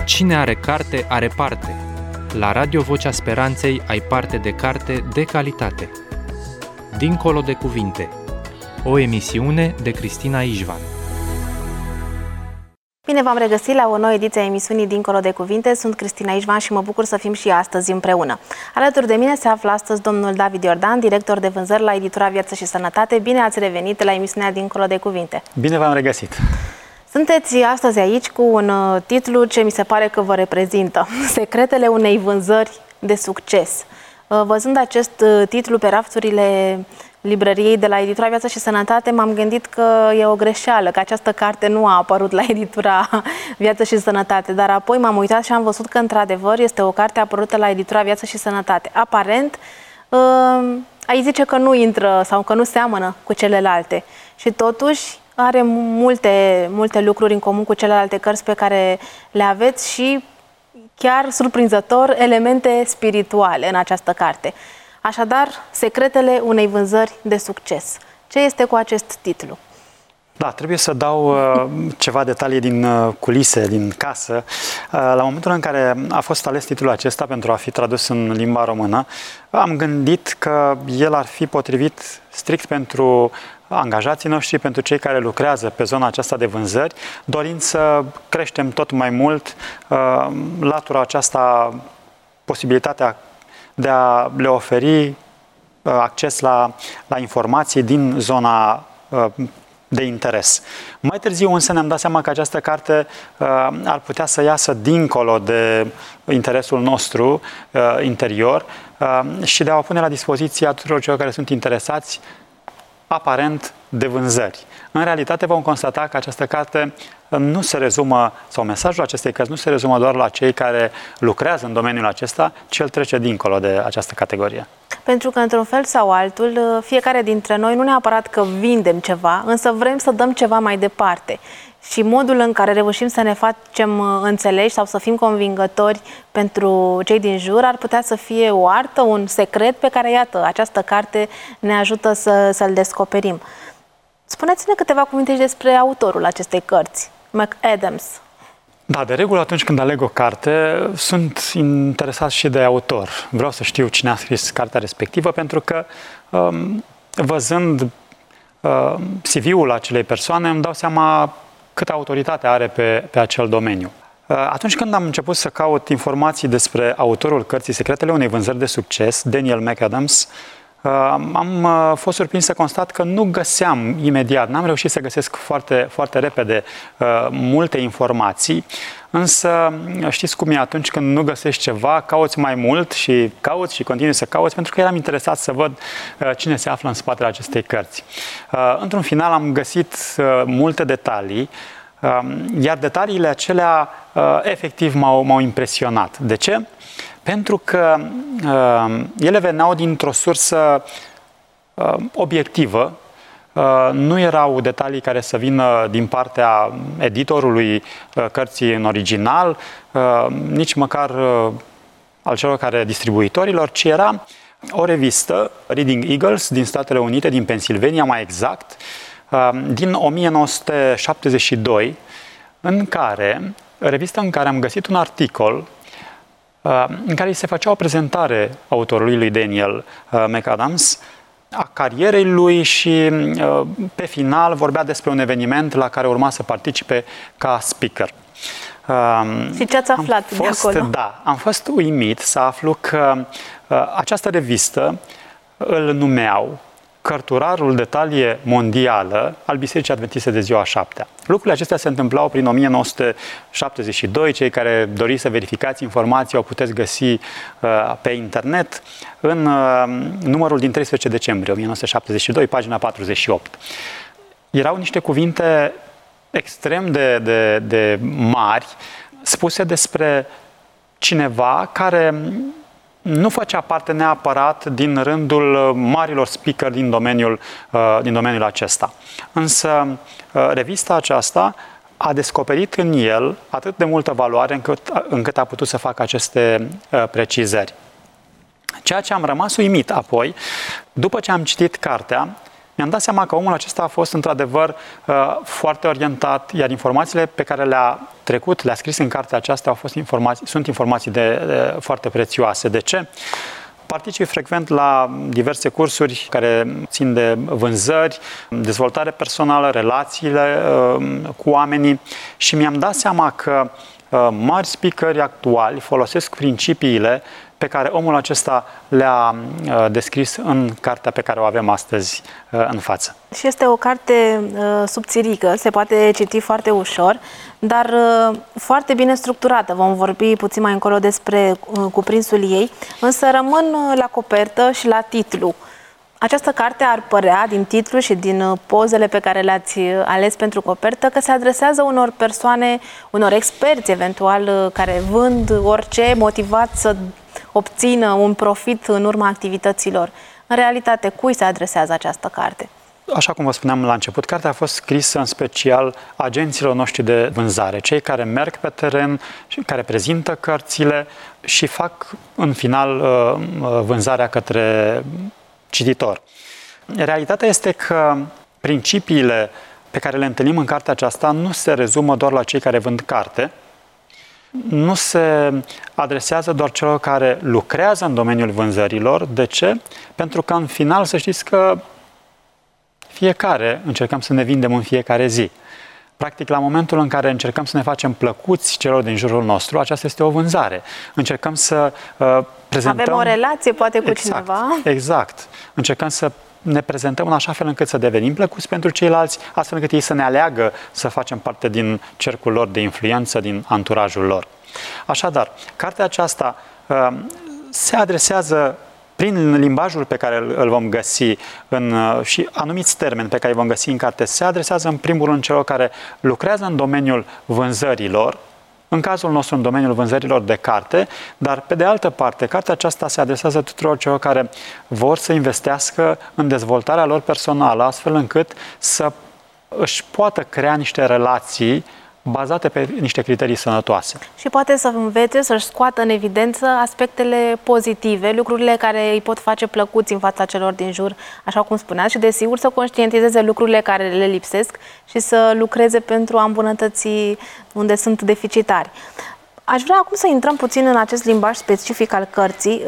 Cine are carte, are parte. La Radio Vocea Speranței ai parte de carte de calitate. Dincolo de cuvinte. O emisiune de Cristina Ișvan. Bine v-am regăsit la o nouă ediție a emisiunii Dincolo de Cuvinte. Sunt Cristina Ișvan și mă bucur să fim și astăzi împreună. Alături de mine se află astăzi domnul David Iordan, director de vânzări la editura Viață și Sănătate. Bine ați revenit la emisiunea Dincolo de Cuvinte. Bine v-am regăsit. Sunteți astăzi aici cu un titlu ce mi se pare că vă reprezintă. Secretele unei vânzări de succes. Văzând acest titlu pe rafturile librăriei de la editura Viață și Sănătate, m-am gândit că e o greșeală, că această carte nu a apărut la editura Viață și Sănătate, dar apoi m-am uitat și am văzut că într-adevăr este o carte apărută la editura Viață și Sănătate. Aparent, aici zice că nu intră sau că nu seamănă cu celelalte și totuși are multe lucruri în comun cu celelalte cărți pe care le aveți și chiar surprinzător elemente spirituale în această carte. Așadar, secretele unei vânzări de succes. Ce este cu acest titlu? Da, trebuie să dau ceva detalii din culise, din casă. La momentul în care a fost ales titlul acesta pentru a fi tradus în limba română, am gândit că el ar fi potrivit strict pentru angajații noștri, pentru cei care lucrează pe zona aceasta de vânzări, dorind să creștem tot mai mult latura aceasta, posibilitatea de a le oferi acces la informații din zona de interes. Mai târziu însă ne-am dat seama că această carte ar putea să iasă dincolo de interesul nostru interior și de a o pune la dispoziția tuturor celor care sunt interesați aparent de vânzări. În realitate vom constata că această carte nu se rezumă, sau mesajul acestei cărți nu se rezumă doar la cei care lucrează în domeniul acesta, ci el trece dincolo de această categorie. Pentru că, într-un fel sau altul, fiecare dintre noi, nu neapărat că vindem ceva, însă vrem să dăm ceva mai departe. Și modul în care reușim să ne facem înțeleși sau să fim convingători pentru cei din jur ar putea să fie o artă, un secret pe care, iată, această carte ne ajută să-l descoperim. Spuneți-ne câteva cuvinte și despre autorul acestei cărți, McAdams. Da, de regulă atunci când aleg o carte, sunt interesat și de autor. Vreau să știu cine a scris cartea respectivă, pentru că văzând CV-ul acelei persoane îmi dau seama câtă autoritate are pe acel domeniu. Atunci când am început să caut informații despre autorul cărții Secretele unei vânzări de succes, Daniel McAdams, am fost surprins să constat că nu găseam imediat, n-am reușit să găsesc foarte, foarte repede multe informații, însă știți cum e atunci când nu găsești ceva, cauți mai mult și cauți și continui să cauți, pentru că eram interesat să văd cine se află în spatele acestei cărți. Într-un final am găsit multe detalii, iar detaliile acelea efectiv m-au impresionat. De ce? Pentru că ele veneau dintr-o sursă obiectivă, nu erau detalii care să vină din partea editorului cărții în original, nici măcar al celor care distribuitorilor, ci era o revistă, Reading Eagles, din Statele Unite, din Pennsylvania mai exact, din 1972, revista în care am găsit un articol în care îi se făcea o prezentare autorului lui Daniel McAdams a carierei lui și pe final vorbea despre un eveniment la care urma să participe ca speaker. Și ce ați aflat de acolo? Da, am fost uimit să aflu că această revistă îl numeau cărturarul de talie mondială al Bisericii Adventiste de Ziua a Șaptea. Lucrurile acestea se întâmplau prin 1972. Cei care doriți să verificați informații o puteți găsi pe internet în numărul din 13 decembrie 1972, pagina 48. Erau niște cuvinte extrem de mari spuse despre cineva care nu făcea parte neapărat din rândul marilor speaker din domeniul acesta. Însă revista aceasta a descoperit în el atât de multă valoare încât a putut să facă aceste precizări. Ceea ce am rămas uimit apoi, după ce am citit cartea, mi-am dat seama că omul acesta a fost într-adevăr foarte orientat, iar informațiile pe care le-a trecut, le-a scris în cartea aceasta sunt informații foarte prețioase. De ce? Particip frecvent la diverse cursuri care țin de vânzări, dezvoltare personală, relațiile cu oamenii și mi-am dat seama că mari speakeri actuali folosesc principiile pe care omul acesta le-a descris în cartea pe care o avem astăzi în față. Și este o carte subțirică, se poate citi foarte ușor, dar foarte bine structurată. Vom vorbi puțin mai încolo despre cuprinsul ei, însă rămân la copertă și la titlu. Această carte ar părea, din titlu și din pozele pe care le-ați ales pentru copertă, că se adresează unor persoane, unor experți eventual, care vând orice, motivați să obțină un profit în urma activităților. În realitate, cui se adresează această carte? Așa cum vă spuneam la început, cartea a fost scrisă în special agenților noștri de vânzare, cei care merg pe teren, care prezintă cărțile și fac în final vânzarea către cititor. Realitatea este că principiile pe care le întâlnim în cartea aceasta nu se rezumă doar la cei care vând carte, nu se adresează doar celor care lucrează în domeniul vânzărilor. De ce? Pentru că în final să știți că fiecare încercăm să ne vindem în fiecare zi. Practic, la momentul în care încercăm să ne facem plăcuți celor din jurul nostru, aceasta este o vânzare. Încercăm să prezentăm... Avem o relație, poate, cu cineva. Exact. Încercăm să ne prezentăm în așa fel încât să devenim plăcuți pentru ceilalți, astfel încât ei să ne aleagă să facem parte din cercul lor de influență, din anturajul lor. Așadar, cartea aceasta se adresează prin limbajul pe care îl vom găsi și anumiți termeni pe care îi vom găsi în carte, se adresează în primul rând celor care lucrează în domeniul vânzărilor, în cazul nostru în domeniul vânzărilor de carte, dar pe de altă parte, cartea aceasta se adresează tuturor celor care vor să investească în dezvoltarea lor personală, astfel încât să își poată crea niște relații bazate pe niște criterii sănătoase. Și poate să învețe, să-și scoată în evidență aspectele pozitive, lucrurile care îi pot face plăcuți în fața celor din jur, așa cum spuneați, și desigur să conștientizeze lucrurile care le lipsesc și să lucreze pentru a îmbunătăți unde sunt deficitari. Aș vrea acum să intrăm puțin în acest limbaj specific al cărții.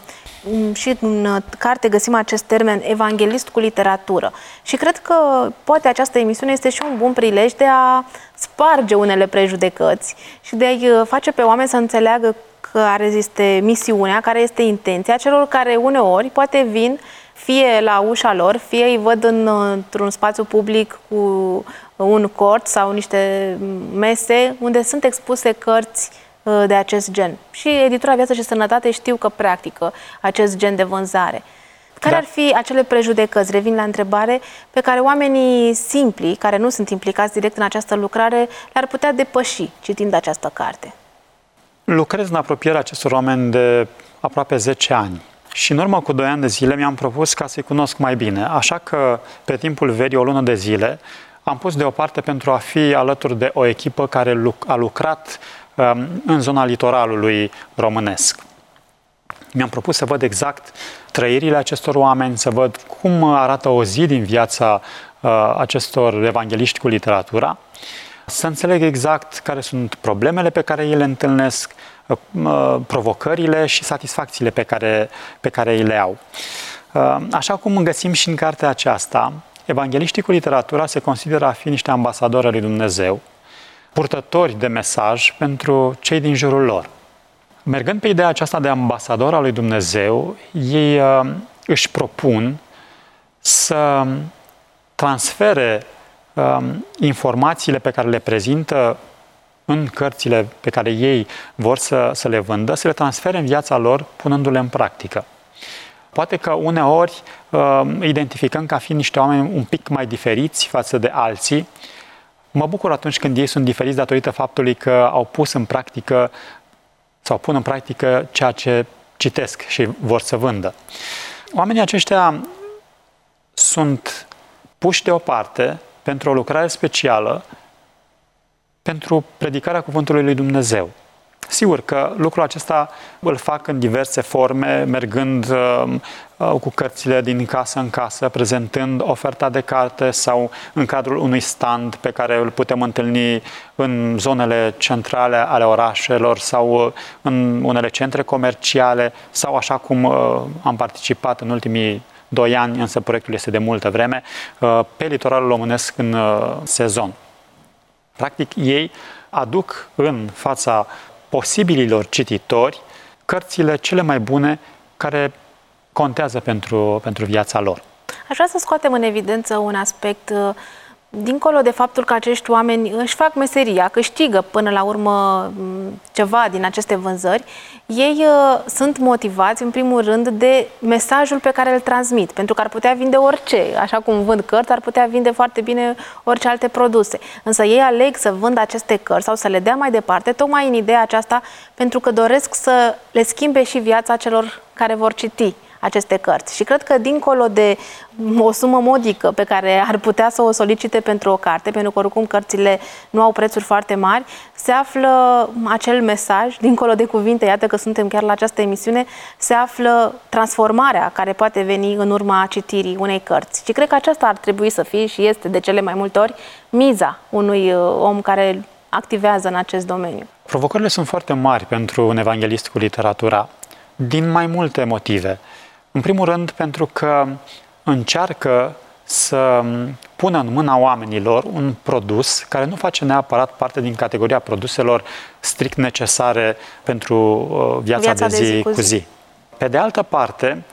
Și în carte găsim acest termen evanghelist cu literatură. Și cred că poate această emisiune este și un bun prilej de a sparge unele prejudecăți și de a-i face pe oameni să înțeleagă care este misiunea, care este intenția celor care uneori poate vin fie la ușa lor, fie îi văd într-un spațiu public cu un cort sau niște mese unde sunt expuse cărți de acest gen. Și editura Viață și Sănătate știu că practică acest gen de vânzare. Care ar fi acele prejudecăți, revin la întrebare, pe care oamenii simpli, care nu sunt implicați direct în această lucrare, le-ar putea depăși citind această carte? Lucrez în apropierea acestor oameni de aproape 10 ani. Și în urmă cu 2 ani de zile mi-am propus ca să-i cunosc mai bine. Așa că pe timpul verii, o lună de zile, am pus deoparte pentru a fi alături de o echipă care a lucrat în zona litoralului românesc. Mi-am propus să văd exact trăirile acestor oameni, să văd cum arată o zi din viața acestor evangeliști cu literatura, să înțeleg exact care sunt problemele pe care ei le întâlnesc, provocările și satisfacțiile pe care ei le au. Așa cum găsim și în cartea aceasta, evangeliștii cu literatura se consideră a fi niște ambasadori ai lui Dumnezeu, purtători de mesaj pentru cei din jurul lor. Mergând pe ideea aceasta de ambasador al lui Dumnezeu, ei își propun să transfere informațiile pe care le prezintă în cărțile pe care ei vor să le vândă, să le transfere în viața lor, punându-le în practică. Poate că uneori identificăm ca fiind niște oameni un pic mai diferiți față de alții. Mă bucur atunci când ei sunt diferiți datorită faptului că au pus în practică sau pun în practică ceea ce citesc și vor să vândă. Oamenii aceștia sunt puși deoparte pentru o lucrare specială, pentru predicarea cuvântului lui Dumnezeu. Sigur că lucrul acesta îl fac în diverse forme, mergând cu cărțile din casă în casă, prezentând oferta de carte sau în cadrul unui stand pe care îl putem întâlni în zonele centrale ale orașelor sau în unele centre comerciale sau așa cum am participat în ultimii 2 ani, însă proiectul este de multă vreme, pe litoralul românesc în sezon. Practic, ei aduc în fața posibililor cititori cărțile cele mai bune care contează pentru viața lor. Aș vrea să scoatem în evidență un aspect, dincolo de faptul că acești oameni își fac meseria, câștigă până la urmă ceva din aceste vânzări, ei sunt motivați, în primul rând, de mesajul pe care îl transmit, pentru că ar putea vinde orice, așa cum vând cărți, ar putea vinde foarte bine orice alte produse. Însă ei aleg să vândă aceste cărți sau să le dea mai departe, tocmai în ideea aceasta, pentru că doresc să le schimbe și viața celor care vor citi aceste cărți. Și cred că dincolo de o sumă modică pe care ar putea să o solicite pentru o carte, pentru că oricum cărțile nu au prețuri foarte mari, se află acel mesaj, dincolo de cuvinte, iată că suntem chiar la această emisiune, se află transformarea care poate veni în urma citirii unei cărți. Și cred că aceasta ar trebui să fie și este de cele mai multe ori miza unui om care activează în acest domeniu. Provocările sunt foarte mari pentru un evanghelist cu literatura, din mai multe motive. În primul rând, pentru că încearcă să pună în mâna oamenilor un produs care nu face neapărat parte din categoria produselor strict necesare pentru viața de zi cu zi. Pe de altă parte,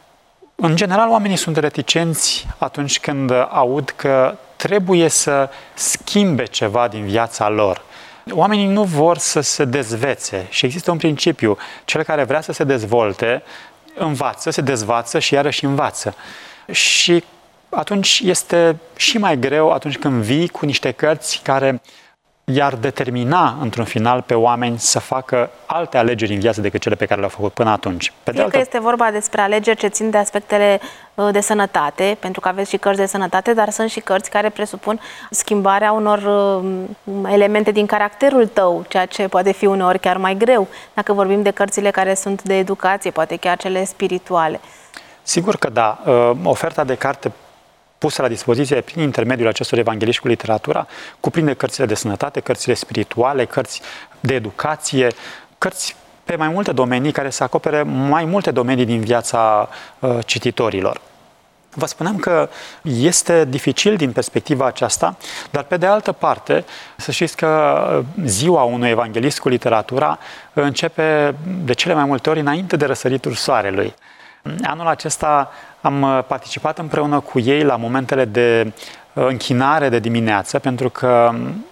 în general, oamenii sunt reticenți atunci când aud că trebuie să schimbe ceva din viața lor. Oamenii nu vor să se dezvețe și există un principiu. Cel care vrea să se dezvolte, învață, se dezvață și iarăși învață. Și atunci este și mai greu atunci când vii cu niște cărți care i-ar determina într-un final pe oameni să facă alte alegeri în viață decât cele pe care le-au făcut până atunci. Fie că este vorba despre alegeri ce țin de aspectele de sănătate, pentru că aveți și cărți de sănătate, dar sunt și cărți care presupun schimbarea unor elemente din caracterul tău, ceea ce poate fi uneori chiar mai greu, dacă vorbim de cărțile care sunt de educație, poate chiar cele spirituale. Sigur că da. Oferta de carte pusă la dispoziție prin intermediul acestor evangheliști cu literatura cuprinde cărțile de sănătate, cărțile spirituale, cărți de educație, cărți pe mai multe domenii care să acopere mai multe domenii din viața cititorilor. Vă spuneam că este dificil din perspectiva aceasta, dar pe de altă parte, să știți că ziua unui evanghelist cu literatura începe de cele mai multe ori înainte de răsăritul soarelui. Anul acesta am participat împreună cu ei la momentele de închinare de dimineață, pentru că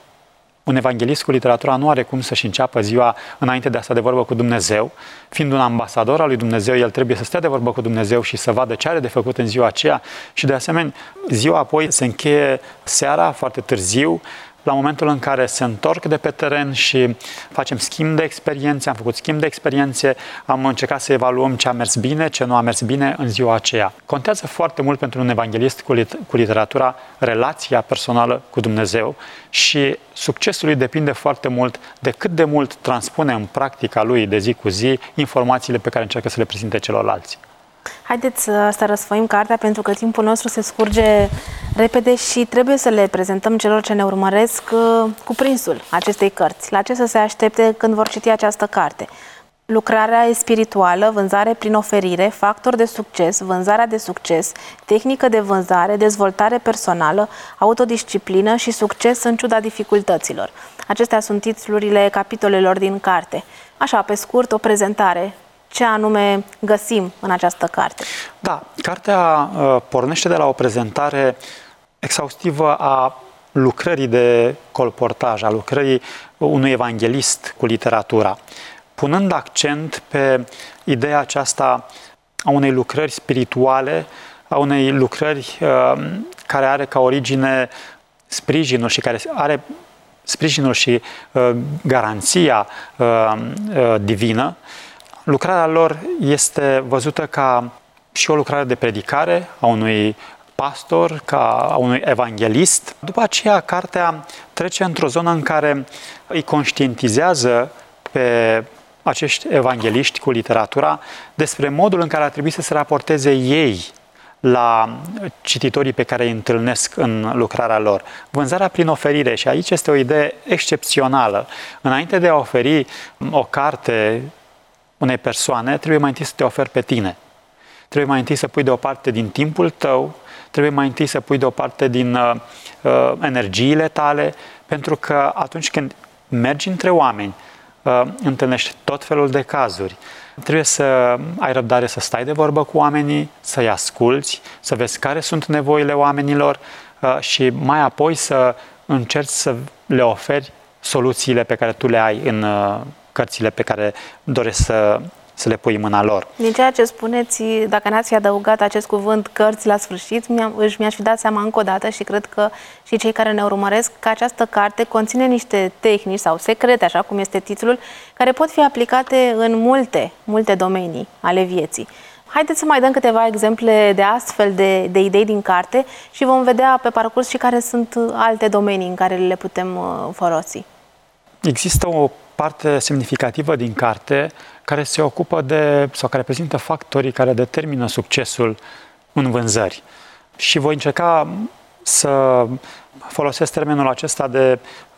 un evanghelist cu literatura nu are cum să-și înceapă ziua înainte de a sta de vorbă cu Dumnezeu. Fiind un ambasador al lui Dumnezeu, el trebuie să stea de vorbă cu Dumnezeu și să vadă ce are de făcut în ziua aceea. Și de asemenea, ziua apoi se încheie seara, foarte târziu, la momentul în care se întorc de pe teren și facem schimb de experiențe, am făcut schimb de experiențe, am încercat să evaluăm ce a mers bine, ce nu a mers bine în ziua aceea. Contează foarte mult pentru un evanghelist cu literatura relația personală cu Dumnezeu și succesul lui depinde foarte mult de cât de mult transpune în practica lui de zi cu zi informațiile pe care încearcă să le prezinte celorlalți. Haideți să răsfoim cartea, pentru că timpul nostru se scurge repede și trebuie să le prezentăm celor ce ne urmăresc cuprinsul acestei cărți. La ce să se aștepte când vor citi această carte? Lucrarea spirituală, vânzare prin oferire, factor de succes, vânzarea de succes, tehnică de vânzare, dezvoltare personală, autodisciplină și succes în ciuda dificultăților. Acestea sunt titlurile capitolelor din carte. Așa, pe scurt, o prezentare. Ce anume găsim în această carte? Da, cartea pornește de la o prezentare exhaustivă a lucrării de colportaj, a lucrării unui evanghelist cu literatura, punând accent pe ideea aceasta a unei lucrări spirituale, a unei lucrări care are ca origine sprijinul și care are sprijinul și garanția divină. Lucrarea lor este văzută ca și o lucrare de predicare a unui pastor, ca a unui evanghelist. După aceea, cartea trece într-o zonă în care îi conștientizează pe acești evangeliști cu literatura despre modul în care ar trebui să se raporteze ei la cititorii pe care îi întâlnesc în lucrarea lor. Vânzarea prin oferire, și aici este o idee excepțională. Înainte de a oferi o carte unei persoane, trebuie mai întâi să te oferi pe tine. Trebuie mai întâi să pui deoparte din timpul tău, trebuie mai întâi să pui deoparte din energiile tale, pentru că atunci când mergi între oameni, întâlnești tot felul de cazuri. Trebuie să ai răbdare să stai de vorbă cu oamenii, să-i asculți, să vezi care sunt nevoile oamenilor și mai apoi să încerci să le oferi soluțiile pe care tu le ai în cărțile pe care dorești să le pui în mâna lor. Din ceea ce spuneți, dacă n-ați fi adăugat acest cuvânt cărți la sfârșit, mi-aș fi dat seama încă o dată și cred că și cei care ne urmăresc că această carte conține niște tehnici sau secrete, așa cum este titlul, care pot fi aplicate în multe domenii ale vieții. Haideți să mai dăm câteva exemple de astfel de idei din carte și vom vedea pe parcurs și care sunt alte domenii în care le putem folosi. Există o parte semnificativă din carte care se ocupă sau care prezintă factorii care determină succesul în vânzări. Și voi încerca să folosesc termenul acesta de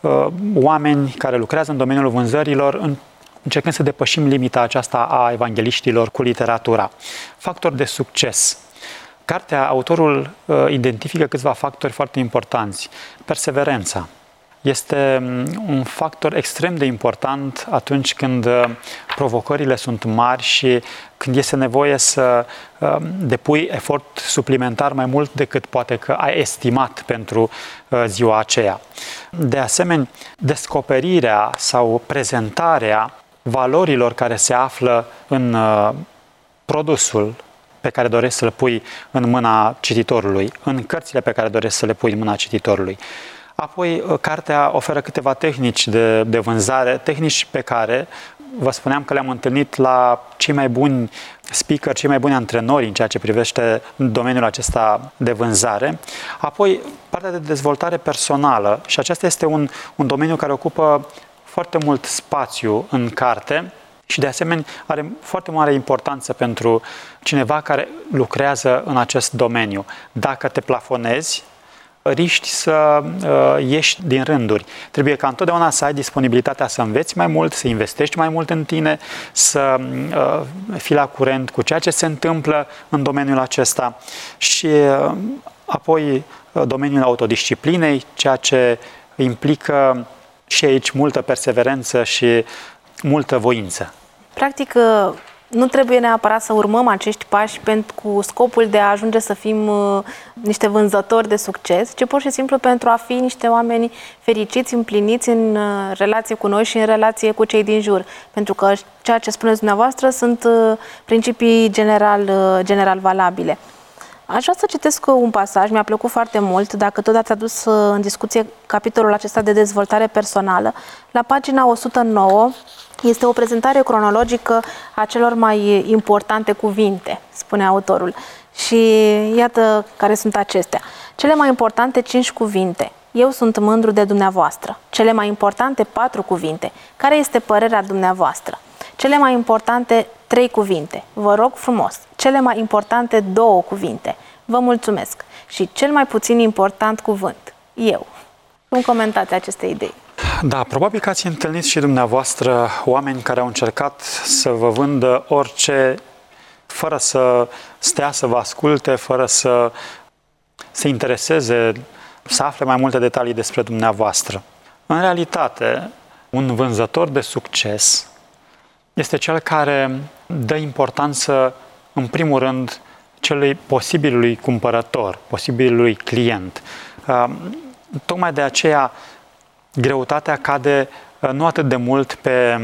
oameni care lucrează în domeniul vânzărilor, încercând să depășim limita aceasta a evangeliștilor cu literatura. Factori de succes. Cartea, autorul identifică câțiva factori foarte importanți. Perseverența este un factor extrem de important atunci când provocările sunt mari și când este nevoie să depui efort suplimentar mai mult decât poate că ai estimat pentru ziua aceea. De asemenea, descoperirea sau prezentarea valorilor care se află în produsul pe care dorești să le pui în mâna cititorului, în cărțile pe care dorești să le pui în mâna cititorului. Apoi, cartea oferă câteva tehnici de vânzare, tehnici pe care vă spuneam că le-am întâlnit la cei mai buni speaker, cei mai buni antrenori în ceea ce privește domeniul acesta de vânzare. Apoi, partea de dezvoltare personală, și acesta este un domeniu care ocupă foarte mult spațiu în carte și de asemenea are foarte mare importanță pentru cineva care lucrează în acest domeniu. Dacă te plafonezi, riști să ieși din rânduri. Trebuie ca întotdeauna să ai disponibilitatea să înveți mai mult, să investești mai mult în tine, să fii la curent cu ceea ce se întâmplă în domeniul acesta și apoi domeniul autodisciplinei, ceea ce implică și aici multă perseverență și multă voință. Practic, nu trebuie neapărat să urmăm acești pași cu scopul de a ajunge să fim niște vânzători de succes, ci pur și simplu pentru a fi niște oameni fericiți, împliniți în relație cu noi și în relație cu cei din jur. Pentru că ceea ce spuneți dumneavoastră sunt principii general valabile. Aș vrea să citesc un pasaj, mi-a plăcut foarte mult, dacă tot ați adus în discuție capitolul acesta de dezvoltare personală. La pagina 109 este o prezentare cronologică a celor mai importante cuvinte, spune autorul. Și iată care sunt acestea. Cele mai importante 5 cuvinte. Eu sunt mândru de dumneavoastră. Cele mai importante 4 cuvinte. Care este părerea dumneavoastră? Cele mai importante 3 cuvinte. Vă rog frumos. Cele mai importante 2 cuvinte. Vă mulțumesc. Și cel mai puțin important cuvânt. Eu. Cum comentați aceste idei? Da, probabil că ați întâlnit și dumneavoastră oameni care au încercat să vă vândă orice, fără să stea să vă asculte, fără să se intereseze, să afle mai multe detalii despre dumneavoastră. În realitate, un vânzător de succes este cel care dă importanță, în primul rând, celui posibilului cumpărător, posibilului client. Tocmai de aceea, greutatea cade nu atât de mult pe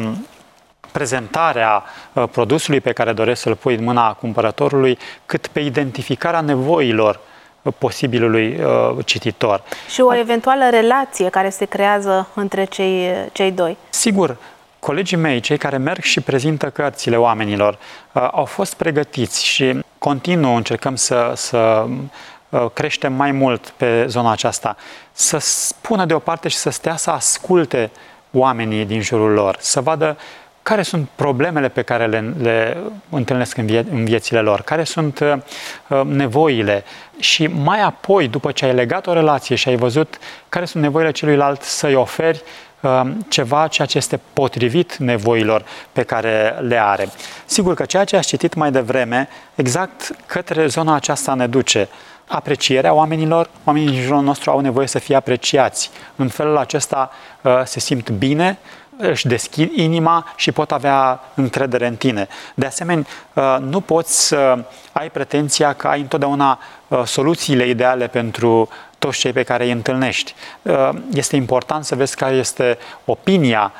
prezentarea produsului pe care doresc să-l pui în mâna cumpărătorului, cât pe identificarea nevoilor posibilului cititor. Și o eventuală relație care se creează între cei doi. Sigur, colegii mei, cei care merg și prezintă cărțile oamenilor, au fost pregătiți și continuu încercăm să creștem mai mult pe zona aceasta, să spună deoparte și să stea să asculte oamenii din jurul lor, să vadă care sunt problemele pe care le întâlnesc în viețile lor, care sunt nevoile și mai apoi, după ce ai legat o relație și ai văzut care sunt nevoile celuilalt, să-i oferi ceea ce este potrivit nevoilor pe care le are. Sigur că ceea ce ați citit mai devreme, exact către zona aceasta ne duce. Aprecierea oamenilor, oamenii din jurul nostru au nevoie să fie apreciați. În felul acesta se simt bine, își deschid inima și pot avea încredere în tine. De asemenea, nu poți să ai pretenția că ai întotdeauna soluțiile ideale pentru toți cei pe care îi întâlnești. Este important să vezi care este opinia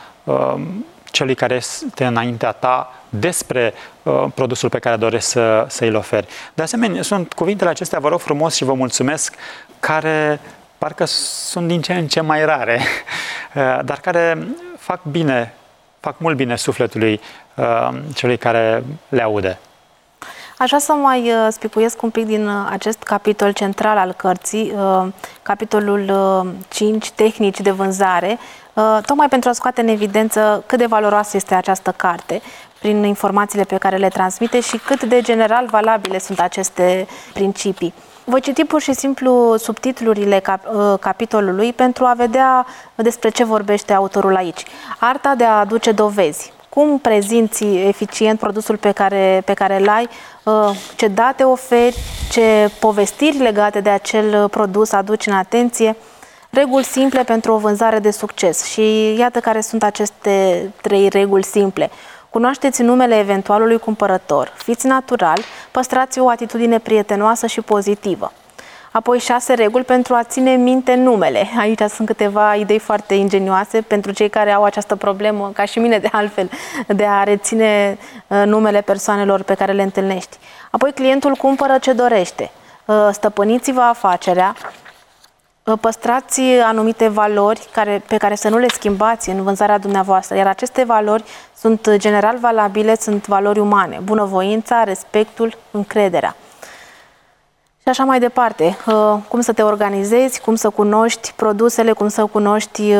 celui care este înaintea ta despre produsul pe care dorești să îl oferi. De asemenea, sunt cuvintele acestea, vă rog frumos și vă mulțumesc, care parcă sunt din ce în ce mai rare, dar care fac mult bine sufletului celui care le aude. Aș vrea să mai spipuiesc un pic din acest capitol central al cărții, capitolul 5, tehnici de vânzare, tocmai pentru a scoate în evidență cât de valoroasă este această carte prin informațiile pe care le transmite și cât de general valabile sunt aceste principii. Voi citi pur și simplu subtitlurile capitolului pentru a vedea despre ce vorbește autorul aici. Arta de a aduce dovezi. Cum prezinți eficient produsul pe care îl ai, ce date oferi, ce povestiri legate de acel produs aduci în atenție, reguli simple pentru o vânzare de succes. Și iată care sunt aceste 3 reguli simple. Cunoașteți numele eventualului cumpărător, fiți natural, păstrați o atitudine prietenoasă și pozitivă. Apoi 6 reguli pentru a ține minte numele. Aici sunt câteva idei foarte ingenioase pentru cei care au această problemă, ca și mine de altfel, de a reține numele persoanelor pe care le întâlnești. Apoi clientul cumpără ce dorește. Stăpâniți-vă afacerea. Păstrați anumite valori pe care să nu le schimbați în vânzarea dumneavoastră, iar aceste valori sunt general valabile, sunt valori umane, bunăvoința, respectul, încrederea. Și așa mai departe, cum să te organizezi, cum să cunoști produsele, cum să cunoști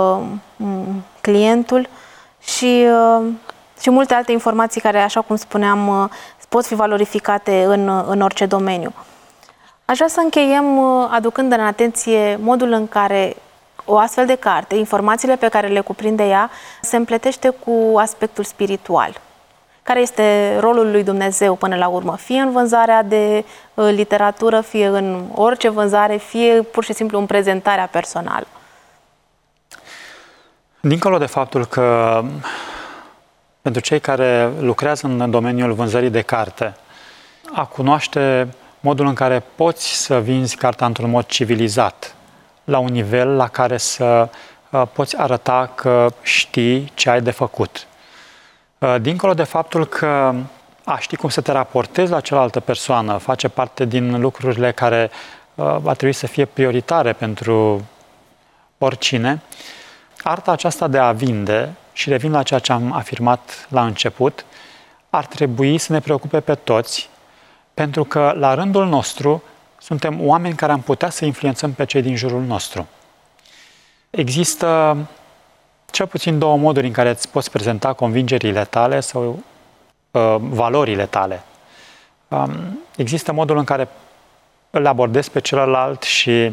clientul și multe alte informații care, așa cum spuneam, pot fi valorificate în orice domeniu. Aș vrea să încheiem aducând în atenție modul în care o astfel de carte, informațiile pe care le cuprinde ea, se împletește cu aspectul spiritual. Care este rolul lui Dumnezeu până la urmă, fie în vânzarea de literatură, fie în orice vânzare, fie pur și simplu în prezentarea personală. Dincolo de faptul că pentru cei care lucrează în domeniul vânzării de carte, a cunoaște modul în care poți să vinzi cartea într-un mod civilizat, la un nivel la care să poți arăta că știi ce ai de făcut. Dincolo de faptul că a ști cum să te raportezi la cealaltă persoană face parte din lucrurile care va trebui să fie prioritare pentru oricine, arta aceasta de a vinde, și revin la ceea ce am afirmat la început, ar trebui să ne preocupe pe toți, pentru că la rândul nostru suntem oameni care am putea să influențăm pe cei din jurul nostru. Există cel puțin 2 moduri în care îți poți prezenta convingerile tale sau valorile tale. Există modul în care îl abordezi pe celălalt și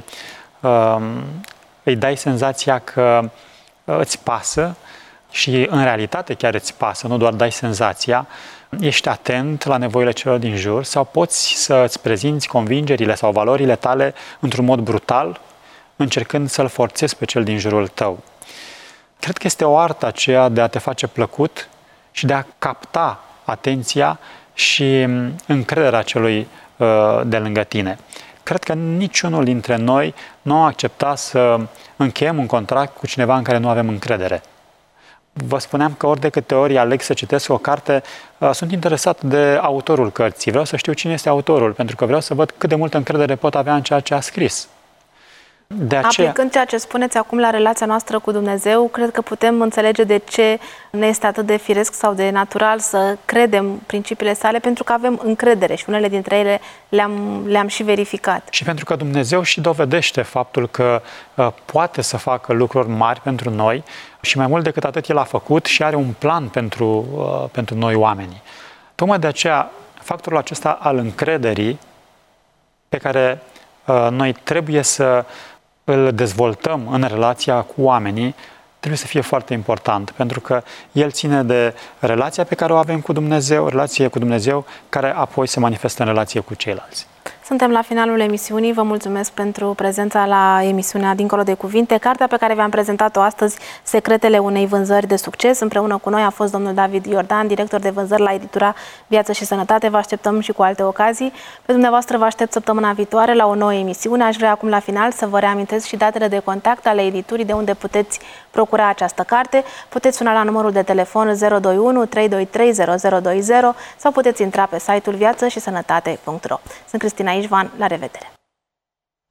îi dai senzația că îți pasă și în realitate chiar îți pasă, nu doar dai senzația, ești atent la nevoile celor din jur, sau poți să îți prezinți convingerile sau valorile tale într-un mod brutal, încercând să-l forțezi pe cel din jurul tău. Cred că este o artă aceea de a te face plăcut și de a capta atenția și încrederea celui de lângă tine. Cred că niciunul dintre noi nu a acceptat să încheiem un contract cu cineva în care nu avem încredere. Vă spuneam că ori de câte ori aleg să citesc o carte, sunt interesat de autorul cărții. Vreau să știu cine este autorul, pentru că vreau să văd cât de multă încredere pot avea în ceea ce a scris. De aceea, aplicând ceea ce spuneți acum la relația noastră cu Dumnezeu, cred că putem înțelege de ce ne este atât de firesc sau de natural să credem principiile sale, pentru că avem încredere și unele dintre ele le-am și verificat. Și pentru că Dumnezeu și dovedește faptul că poate să facă lucruri mari pentru noi și mai mult decât atât El a făcut și are un plan pentru noi oamenii. Tocmai de aceea, factorul acesta al încrederii pe care noi trebuie să îl dezvoltăm în relația cu oamenii, trebuie să fie foarte important, pentru că el ține de relația pe care o avem cu Dumnezeu, relație cu Dumnezeu, care apoi se manifestă în relație cu ceilalți. Suntem la finalul emisiunii. Vă mulțumesc pentru prezența la emisiunea Dincolo de Cuvinte. Cartea pe care v-am prezentat-o astăzi, Secretele unei vânzări de succes, împreună cu noi a fost domnul David Iordan, director de vânzări la editura Viață și Sănătate. Vă așteptăm și cu alte ocazii. Pe dumneavoastră vă aștept săptămâna viitoare la o nouă emisiune. Aș vrea acum la final să vă reamintesc și datele de contact ale editurii de unde puteți procura această carte. Puteți suna la numărul de telefon 021 323 0020 sau puteți intra pe site-ul viațășisănătate.ro. Sunt Cristina Ișvan, la revedere!